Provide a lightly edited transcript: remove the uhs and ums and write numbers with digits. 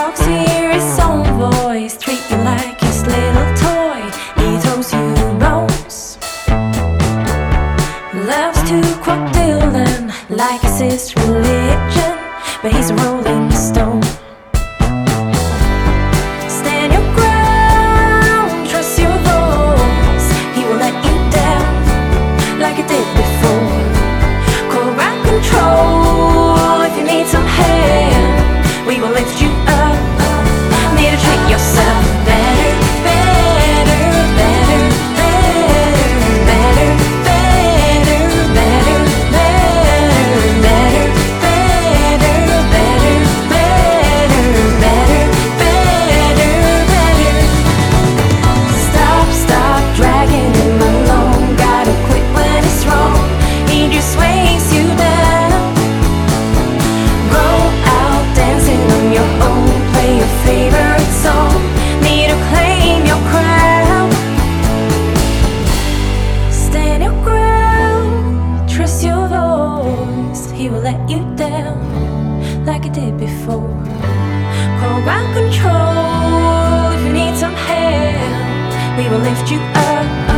talks, hear his own voice, treat you like his little toy. He throws you bones, loves to quote Dylan like it's his religion, but he's a rolling stone. Stand your ground, trust your voice. He will let you down like he did before. Call ground control if you need some help. We will lift you up. Need to treat yourself better, better, better, better, better, better, better, better, better, better, better, better, better, better. Stop dragging him along. Gotta quit when it's wrong. He just weighs you down. Go out dancing on your own. Play your favorite song. Need to claim your crown. Stand your ground. Trust your voice. He will let you down like he did before. Call ground control if you need some help. We will lift you up.